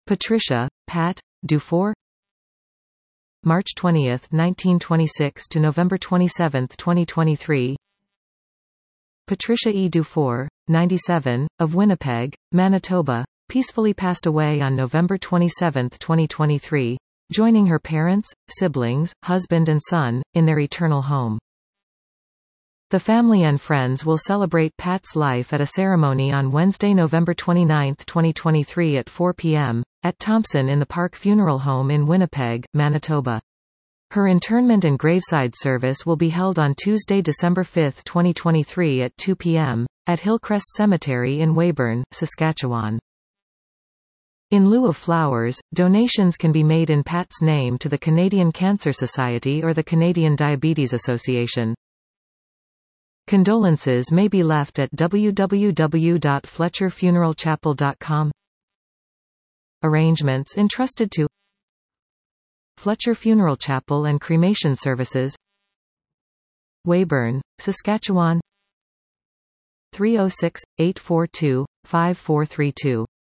Patricia, Pat, Dufour. March 20, 1926 to November 27, 2023. Patricia E. Dufour, 97, of Winnipeg, Manitoba, peacefully passed away on November 27, 2023, joining her parents, siblings, husband and son, in their eternal home. The family and friends will celebrate Pat's life at a ceremony on Wednesday, November 29, 2023 at 4 p.m., at Thompson in the Park Funeral Home in Winnipeg, Manitoba. Her interment and graveside service will be held on Tuesday, December 5, 2023 at 2 p.m., at Hillcrest Cemetery in Weyburn, Saskatchewan. In lieu of flowers, donations can be made in Pat's name to the Canadian Cancer Society or the Canadian Diabetes Association. Condolences may be left at www.fletcherfuneralchapel.com. Arrangements entrusted to Fletcher Funeral Chapel and Cremation Services, Weyburn, Saskatchewan 306-842-5432.